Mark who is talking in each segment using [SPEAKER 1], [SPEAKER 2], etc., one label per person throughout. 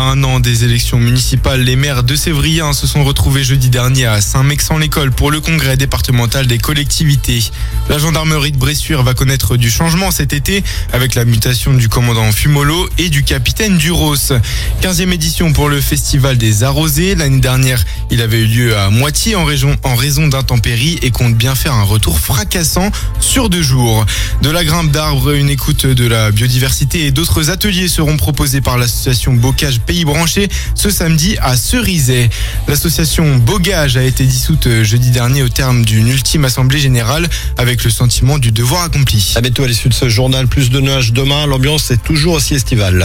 [SPEAKER 1] un an des élections municipales, les maires de Sévrien se sont retrouvés jeudi dernier à Saint-Mexan-l'École pour le congrès départemental des collectivités. La gendarmerie de Bressuire va connaître du changement cet été avec la mutation du commandant Fumolo et du capitaine Duros. 15e édition pour le festival des Arrosés. L'année dernière, il avait eu lieu à moitié en raison d'intempéries et compte bien faire un retour fracassant sur 2 jours. De la grimpe d'arbres, une écoute de la biodiversité et d'autres ateliers seront proposés par l'association Bocage Pays Branché ce samedi à Cerizay. L'association Bogage a été dissoute jeudi dernier au terme d'une ultime assemblée générale avec le sentiment du devoir accompli.
[SPEAKER 2] À bientôt à l'issue de ce journal, plus de nuages demain, l'ambiance est toujours aussi estivale.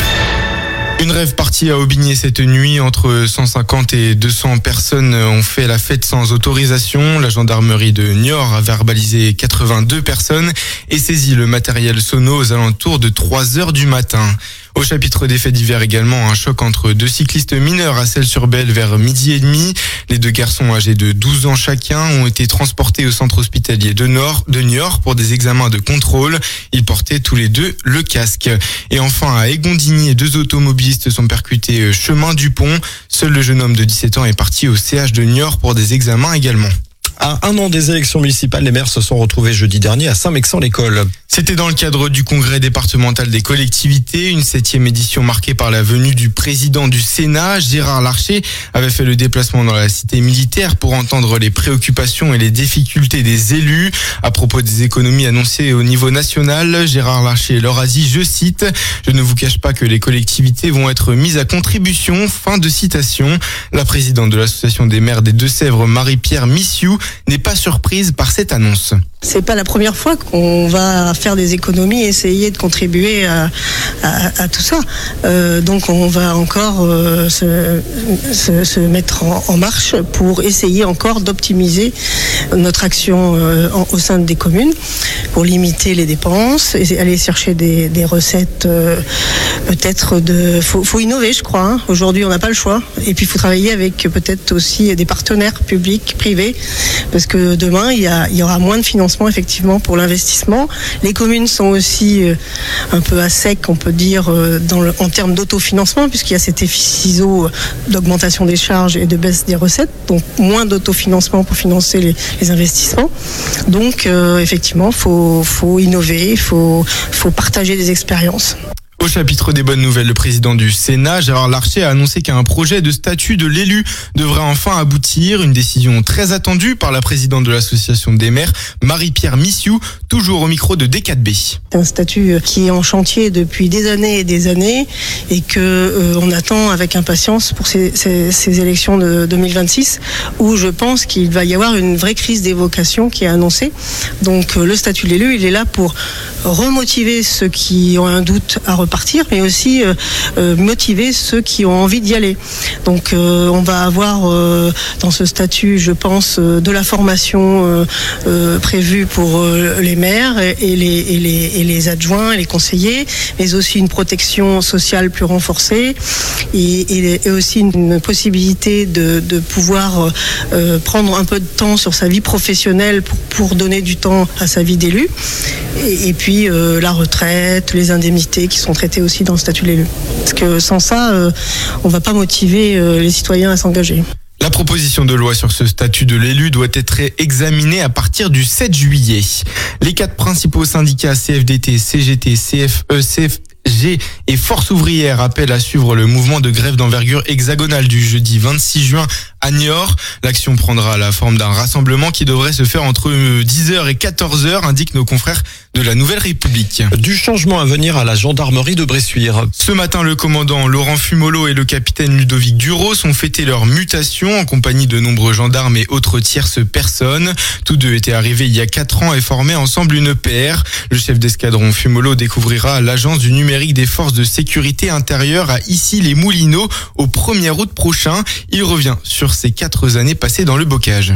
[SPEAKER 1] Une rave partie à Aubigné cette nuit. Entre 150 et 200 personnes ont fait la fête sans autorisation. La gendarmerie de Niort a verbalisé 82 personnes et saisi le matériel sono aux alentours de 3 heures du matin. Au chapitre des faits divers également, un choc entre 2 cyclistes mineurs à Celles-sur-Belle vers 12h30. Les 2 garçons âgés de 12 ans chacun ont été transportés au centre hospitalier de Niort pour des examens de contrôle. Ils portaient tous les 2 le casque. Et enfin, à Égondigny, 2 automobilistes sont percutés chemin du pont. Seul le jeune homme de 17 ans est parti au CH de Niort pour des examens également.
[SPEAKER 2] À un an des élections municipales, les maires se sont retrouvés jeudi dernier à Saint-Mexan-l'École.
[SPEAKER 1] C'était dans le cadre du congrès départemental des collectivités, une 7e édition marquée par la venue du président du Sénat. Gérard Larcher avait fait le déplacement dans la cité militaire pour entendre les préoccupations et les difficultés des élus. À propos des économies annoncées au niveau national, Gérard Larcher leur a dit, je cite, « Je ne vous cache pas que les collectivités vont être mises à contribution ». Fin de citation. La présidente de l'association des maires des Deux-Sèvres, Marie-Pierre Missiou, n'est pas surprise par cette annonce.
[SPEAKER 3] C'est pas la première fois qu'on va faire des économies et essayer de contribuer à tout ça. Donc on va encore se mettre en marche pour essayer encore d'optimiser notre action au sein des communes pour limiter les dépenses et aller chercher des recettes peut-être faut innover, je crois. Hein. Aujourd'hui, on n'a pas le choix. Et puis il faut travailler avec peut-être aussi des partenaires publics, privés, parce que demain il y aura moins de financement effectivement pour l'investissement. Les communes sont aussi un peu à sec, on peut dire, en termes d'autofinancement, puisqu'il y a cet effet ciseau d'augmentation des charges et de baisse des recettes, donc moins d'autofinancement pour financer les investissements. Donc effectivement, faut innover, faut partager des expériences.
[SPEAKER 1] Au chapitre des bonnes nouvelles, le président du Sénat, Gérard Larcher, a annoncé qu'un projet de statut de l'élu devrait enfin aboutir. Une décision très attendue par la présidente de l'association des maires, Marie-Pierre Missiou, toujours au micro de D4B.
[SPEAKER 3] C'est un statut qui est en chantier depuis des années et que on attend avec impatience pour ces élections de 2026 où je pense qu'il va y avoir une vraie crise des vocations qui est annoncée. Donc le statut de l'élu, il est là pour remotiver ceux qui ont un doute à repartir, mais aussi motiver ceux qui ont envie d'y aller. Donc on va avoir dans ce statut, je pense, de la formation prévue pour les maires et les adjoints et les conseillers, mais aussi une protection sociale plus renforcée et aussi une possibilité de pouvoir prendre un peu de temps sur sa vie professionnelle pour donner du temps à sa vie d'élu. Et puis la retraite, les indemnités qui sont traitées aussi dans le statut de l'élu. Parce que sans ça, on ne va pas motiver les citoyens à s'engager.
[SPEAKER 1] La proposition de loi sur ce statut de l'élu doit être examinée à partir du 7 juillet. Les 4 principaux syndicats CFDT, CGT, CFE, CFG et Force ouvrière appellent à suivre le mouvement de grève d'envergure hexagonale du jeudi 26 juin à Niort. L'action prendra la forme d'un rassemblement qui devrait se faire entre 10h et 14h, indiquent nos confrères de la Nouvelle République.
[SPEAKER 2] Du changement à venir à la gendarmerie de Bressuire.
[SPEAKER 1] Ce matin, le commandant Laurent Fumolo et le capitaine Ludovic Duros ont fêté leur mutation en compagnie de nombreux gendarmes et autres tierces personnes. Tous 2 étaient arrivés il y a 4 ans et formaient ensemble une paire. Le chef d'escadron Fumolo découvrira l'agence du numérique des forces de sécurité intérieure à Issy-les-Moulineaux au 1er août prochain. Il revient sur ses 4 années passées dans le bocage.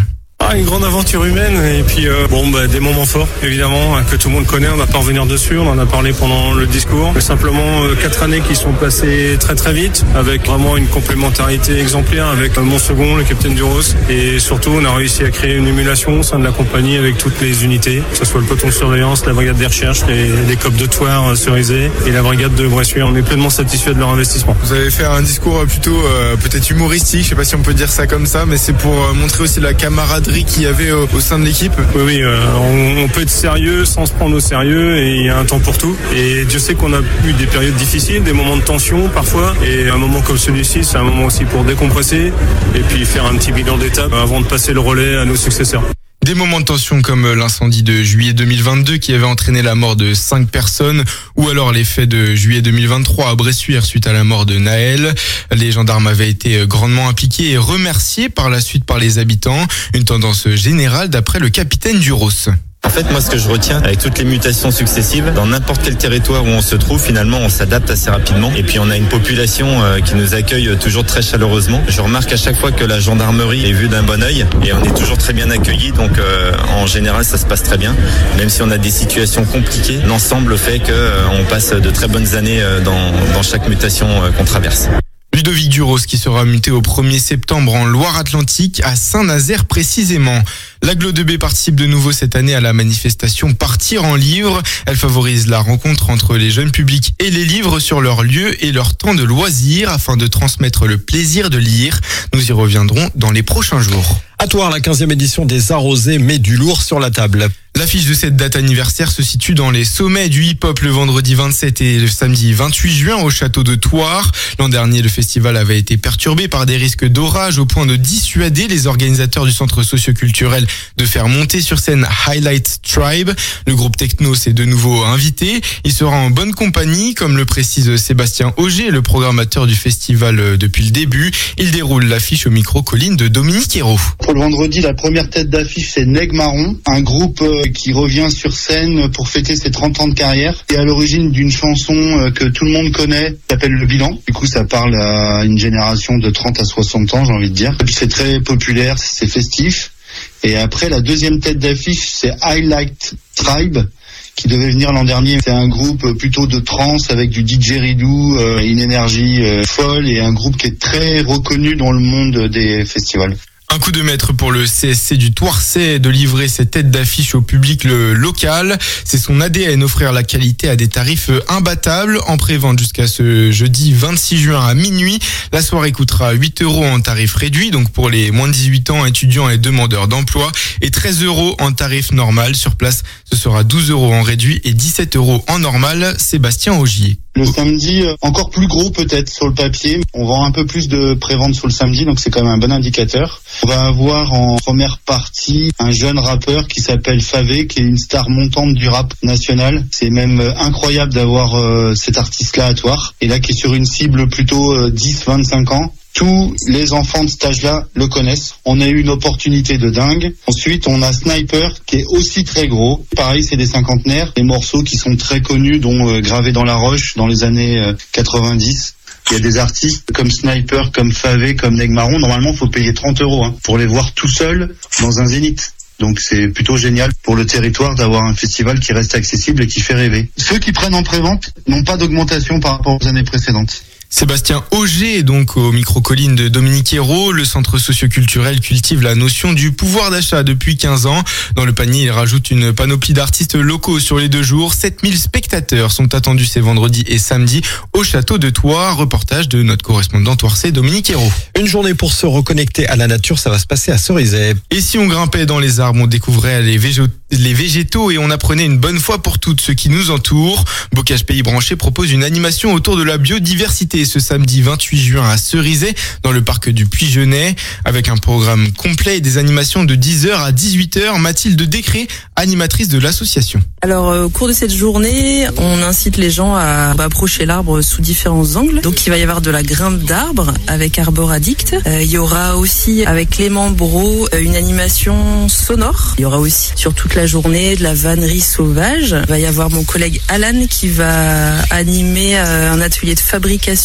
[SPEAKER 4] Une grande aventure humaine et puis des moments forts évidemment que tout le monde connaît, on va pas revenir dessus, on en a parlé pendant le discours, mais simplement 4 années qui sont passées très très vite avec vraiment une complémentarité exemplaire avec mon second, le capitaine du Ross, et surtout on a réussi à créer une émulation au sein de la compagnie avec toutes les unités, que ce soit le peloton de surveillance, la brigade des recherches, les COP de Thouars, Cerizay et la brigade de Bressuire. On est pleinement satisfait de leur investissement.
[SPEAKER 1] Vous avez fait un discours plutôt peut-être humoristique, je sais pas si on peut dire ça comme ça, mais c'est pour montrer aussi la camaraderie qu'il y avait au sein de l'équipe.
[SPEAKER 4] Oui, on peut être sérieux sans se prendre au sérieux et il y a un temps pour tout. Et Dieu sait qu'on a eu des périodes difficiles, des moments de tension parfois. Et un moment comme celui-ci, c'est un moment aussi pour décompresser et puis faire un petit bilan d'étape avant de passer le relais à nos successeurs.
[SPEAKER 1] Des moments de tension comme l'incendie de juillet 2022 qui avait entraîné la mort de 5 personnes ou alors les faits de juillet 2023 à Bressuire suite à la mort de Naël. Les gendarmes avaient été grandement impliqués et remerciés par la suite par les habitants. Une tendance générale d'après le capitaine du Ross.
[SPEAKER 5] En fait, moi, ce que je retiens avec toutes les mutations successives, dans n'importe quel territoire où on se trouve, finalement, on s'adapte assez rapidement. Et puis, on a une population qui nous accueille toujours très chaleureusement. Je remarque à chaque fois que la gendarmerie est vue d'un bon œil et on est toujours très bien accueillis. Donc, en général, ça se passe très bien. Même si on a des situations compliquées, l'ensemble fait qu'on passe de très bonnes années dans chaque mutation qu'on traverse.
[SPEAKER 1] Ludovic Duros qui sera muté au 1er septembre en Loire-Atlantique à Saint-Nazaire précisément. L'Agglo 2B participe de nouveau cette année à la manifestation Partir en livre. Elle favorise la rencontre entre les jeunes publics et les livres sur leur lieu et leur temps de loisir afin de transmettre le plaisir de lire. Nous y reviendrons dans les prochains jours.
[SPEAKER 2] À Thouars, la 15e édition des Arrosés met du lourd sur la table.
[SPEAKER 1] L'affiche de cette date anniversaire se situe dans les sommets du hip-hop le vendredi 27 et le samedi 28 juin au château de Thouars. L'an dernier, le festival avait été perturbé par des risques d'orage au point de dissuader les organisateurs du centre socioculturel de faire monter sur scène Highlight Tribe. Le groupe techno s'est de nouveau invité. Il sera en bonne compagnie, comme le précise Sébastien Auger, le programmateur du festival depuis le début. Il déroule l'affiche au micro Colline de Dominique Hérault.
[SPEAKER 6] Pour le vendredi, la première tête d'affiche, c'est Neg Marron, un groupe qui revient sur scène pour fêter ses 30 ans de carrière. Et à l'origine d'une chanson que tout le monde connaît, qui s'appelle Le Bilan. Du coup, ça parle à une génération de 30 à 60 ans, j'ai envie de dire. C'est très populaire, c'est festif. Et après, la deuxième tête d'affiche, c'est Highlight Tribe, qui devait venir l'an dernier. C'est un groupe plutôt de trance avec du didgeridoo, une énergie folle et un groupe qui est très reconnu dans le monde des festivals.
[SPEAKER 1] Un coup de maître pour le CSC du Thouarsais de livrer ses têtes d'affiche au public local. C'est son ADN, offrir la qualité à des tarifs imbattables en pré-vente jusqu'à ce jeudi 26 juin à minuit. La soirée coûtera 8 € en tarif réduit, donc pour les moins de 18 ans, étudiants et demandeurs d'emploi, et 13 € en tarif normal. Sur place, ce sera 12 € en réduit et 17 € en normal. Sébastien Augier.
[SPEAKER 6] Le samedi, encore plus gros peut-être sur le papier. On vend un peu plus de pré-vente sur le samedi, donc c'est quand même un bon indicateur. On va avoir en première partie un jeune rappeur qui s'appelle Favé, qui est une star montante du rap national. C'est même incroyable d'avoir cet artiste-là à Thouars. Et là, qui est sur une cible plutôt 10-25 ans. Tous les enfants de cet âge-là le connaissent. On a eu une opportunité de dingue. Ensuite, on a Sniper, qui est aussi très gros. Pareil, c'est des cinquantenaires. Des morceaux qui sont très connus, dont Gravé dans la roche dans les années 90. Il y a des artistes comme Sniper, comme Favé, comme Neg Marron. Normalement, il faut payer 30 € pour les voir tout seuls dans un zénith. Donc c'est plutôt génial pour le territoire d'avoir un festival qui reste accessible et qui fait rêver. Ceux qui prennent en pré-vente n'ont pas d'augmentation par rapport aux années précédentes.
[SPEAKER 1] Sébastien Auger, donc au micro-colline de Dominique Hérault, le centre socioculturel cultive la notion du pouvoir d'achat depuis 15 ans. Dans le panier, il rajoute une panoplie d'artistes locaux sur les 2 jours. 7000 spectateurs sont attendus ces vendredis et samedis au château de Thouars. Reportage de notre correspondant thouarsais Dominique Hérault.
[SPEAKER 2] Une journée pour se reconnecter à la nature, ça va se passer à Cerizay.
[SPEAKER 1] Et si on grimpait dans les arbres, on découvrait les végétaux et on apprenait une bonne fois pour toutes ce qui nous entoure. Bocage Pays Branché propose une animation autour de la biodiversité ce samedi 28 juin à Cerizay dans le parc du Puy-Genêt avec un programme complet et des animations de 10h à 18h. Mathilde Décré, animatrice de l'association.
[SPEAKER 7] Alors au cours de cette journée, on incite les gens à approcher l'arbre sous différents angles. Donc il va y avoir de la grimpe d'arbres avec Arbor Addict. Il y aura aussi avec Clément Brault une animation sonore. Il y aura aussi sur toute la journée de la vannerie sauvage. Il va y avoir mon collègue Alan qui va animer un atelier de fabrication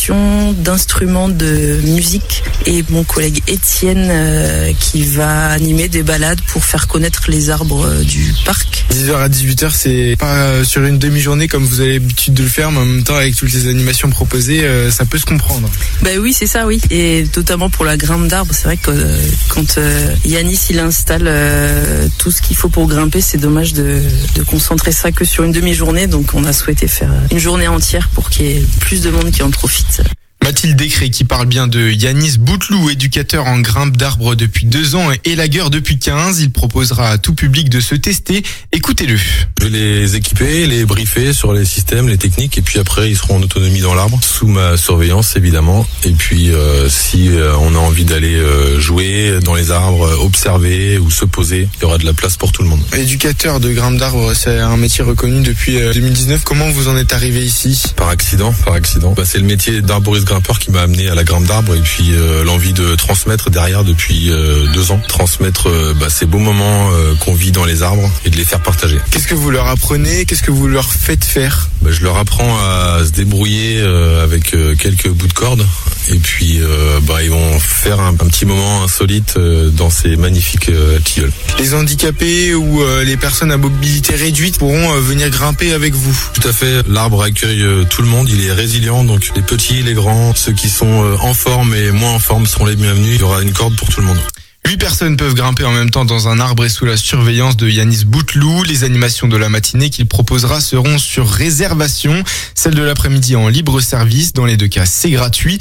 [SPEAKER 7] animation, d'instruments de musique, et mon collègue Étienne qui va animer des balades pour faire connaître les arbres du parc.
[SPEAKER 1] 10h à 18h, c'est pas sur une demi-journée comme vous avez l'habitude de le faire, mais en même temps avec toutes les animations proposées, ça peut se comprendre.
[SPEAKER 7] Bah oui, c'est ça, oui. Et notamment pour la grimpe d'arbres, c'est vrai que quand Yanis il installe tout ce qu'il faut pour grimper, c'est dommage de concentrer ça que sur une demi-journée. Donc on a souhaité faire une journée entière pour qu'il y ait plus de monde qui en profite.
[SPEAKER 1] Mathilde Descré qui parle bien de Yanis Bouteloup, éducateur en grimpe d'arbres depuis 2 ans et élagueur depuis 15. Il proposera à tout public de se tester. Écoutez-le.
[SPEAKER 8] Je vais les équiper, les briefer sur les systèmes, les techniques, et puis après ils seront en autonomie dans l'arbre, sous ma surveillance évidemment. Et puis si on a envie d'aller jouer dans les arbres, observer ou se poser, il y aura de la place pour tout le monde.
[SPEAKER 1] Éducateur de grimpe d'arbres, c'est un métier reconnu depuis 2019. Comment vous en êtes arrivé ici ?
[SPEAKER 8] Par accident. C'est le métier d'arboriste grimpeur qui m'a amené à la grimpe d'arbres, et puis l'envie de transmettre derrière depuis 2 ans. Transmettre ces beaux moments qu'on vit dans les arbres et de les faire partager.
[SPEAKER 1] Qu'est-ce que vous leur apprenez ? Qu'est-ce que vous leur faites faire ?
[SPEAKER 8] Je leur apprends à se débrouiller avec quelques bouts de corde, et puis ils vont faire un petit moment insolite dans ces magnifiques tilleuls.
[SPEAKER 1] Les handicapés ou les personnes à mobilité réduite pourront venir grimper avec vous.
[SPEAKER 8] Tout à fait, l'arbre accueille tout le monde, il est résilient, donc les petits, les grands, ceux qui sont en forme et moins en forme seront les bienvenus. Il y aura une corde pour tout le monde.
[SPEAKER 1] 8 personnes peuvent grimper en même temps dans un arbre et sous la surveillance de Yanis Bouteloup. Les animations de la matinée qu'il proposera seront sur réservation. Celles de l'après-midi en libre service. Dans les 2 cas, c'est gratuit.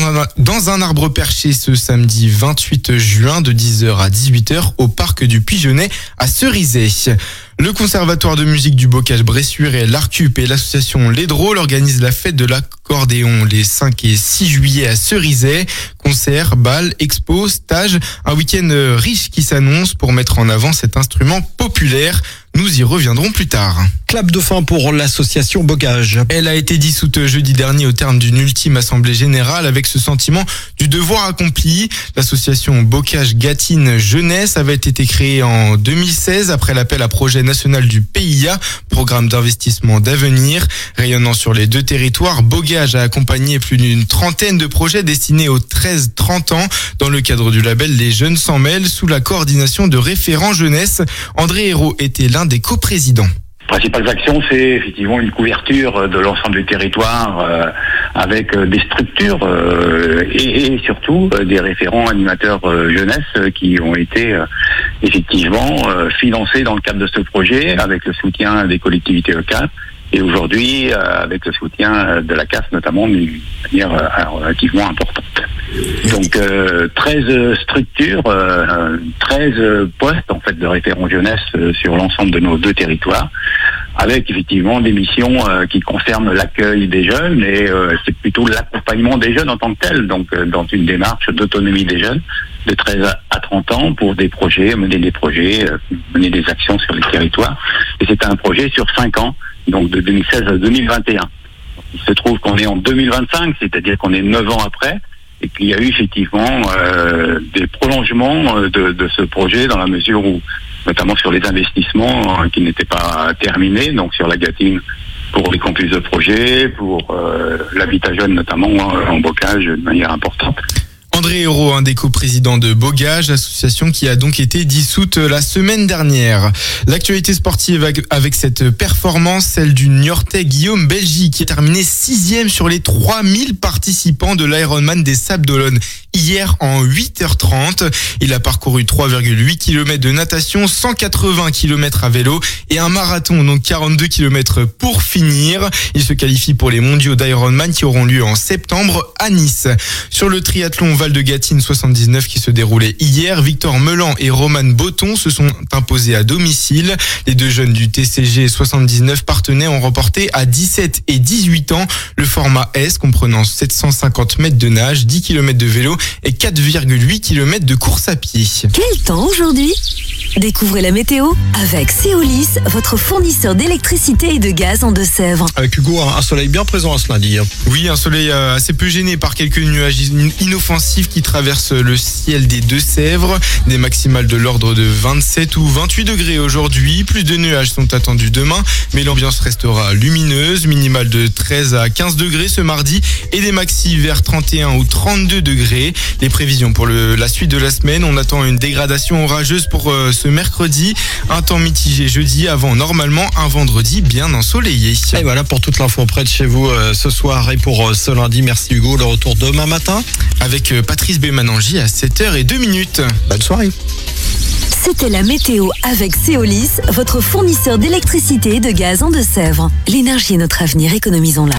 [SPEAKER 1] Dans un arbre perché ce samedi 28 juin de 10h à 18h au parc du Pigeonnet à Cerizay. Le Conservatoire de musique du Bocage-Bressuire et l'Arcup et l'association Les Drôles organisent la fête de l'accordéon les 5 et 6 juillet à Cerizay. Concerts, bals, expos, stages, un week-end riche qui s'annonce pour mettre en avant cet instrument populaire. Nous y reviendrons plus tard.
[SPEAKER 2] Clap de fin pour l'association Bocage.
[SPEAKER 1] Elle a été dissoute jeudi dernier au terme d'une ultime assemblée générale avec ce sentiment du devoir accompli. L'association Bocage-Gâtine Jeunesse avait été créée en 2016 après l'appel à projet national du PIA, programme d'investissement d'avenir. Rayonnant sur les 2 territoires, Bocage a accompagné plus d'une trentaine de projets destinés aux 13-30 ans dans le cadre du label Les Jeunes s'en mêlent sous la coordination de référents jeunesse. André Hérault était l'un des coprésidents.
[SPEAKER 9] Principales actions, c'est effectivement une couverture de l'ensemble du territoire avec des structures et surtout des référents animateurs jeunesse qui ont été effectivement financés dans le cadre de ce projet avec le soutien des collectivités locales et aujourd'hui avec le soutien de la CAF notamment d'une manière relativement importante. Donc 13 structures, 13 postes en fait de référents jeunesse sur l'ensemble de nos 2 territoires, avec effectivement des missions qui concernent l'accueil des jeunes, mais c'est plutôt l'accompagnement des jeunes en tant que tel, donc dans une démarche d'autonomie des jeunes de 13 à 30 ans pour des projets, mener des projets, mener des actions sur les territoires. Et c'est un projet sur 5 ans, donc de 2016 à 2021. Il se trouve qu'on est en 2025, c'est-à-dire qu'on est 9 ans après, et qu'il y a eu effectivement des prolongements de ce projet dans la mesure où, notamment sur les investissements qui n'étaient pas terminés, donc sur la Gâtine pour les campus de projet, pour l'habitat jeune notamment en Bocage de manière importante.
[SPEAKER 1] André Hérault, un des coprésidents de Bocage, association qui a donc été dissoute la semaine dernière. L'actualité sportive avec cette performance, celle du Niortais Guillaume Belgi qui a terminé 6e sur les 3000 participants de l'Ironman des Sables d'Olonne hier en 8h30. Il a parcouru 3,8 km de natation, 180 km à vélo et un marathon, donc 42 km pour finir. Il se qualifie pour les mondiaux d'Ironman qui auront lieu en septembre à Nice. Sur le triathlon Val de Gâtine 79 qui se déroulait hier, Victor Melan et Roman Botton se sont imposés à domicile. Les 2 jeunes du TCG 79 partenaires ont remporté à 17 et 18 ans le format S comprenant 750 mètres de nage, 10 km de vélo et 4,8 km de course à pied.
[SPEAKER 10] Quel temps aujourd'hui ? Découvrez la météo avec Céolis, votre fournisseur d'électricité et de gaz en Deux-Sèvres.
[SPEAKER 2] Avec Hugo, un soleil bien présent ce lundi.
[SPEAKER 1] Oui, un soleil assez peu gêné par quelques nuages inoffensifs qui traversent le ciel des Deux-Sèvres. Des maximales de l'ordre de 27 ou 28 degrés aujourd'hui. Plus de nuages sont attendus demain, mais l'ambiance restera lumineuse. Minimale de 13 à 15 degrés ce mardi et des maxi vers 31 ou 32 degrés. Les prévisions pour la suite de la semaine, on attend une dégradation orageuse pour ce mercredi. Un temps mitigé jeudi avant normalement un vendredi bien ensoleillé.
[SPEAKER 2] Et voilà pour toute l'info près de chez vous ce soir et pour ce lundi. Merci Hugo, le retour demain matin
[SPEAKER 1] avec Patrice Bémanangi à 7h02.
[SPEAKER 2] Bonne soirée.
[SPEAKER 10] C'était la météo avec Céolis, votre fournisseur d'électricité et de gaz en Deux-Sèvres. L'énergie est notre avenir, économisons-la.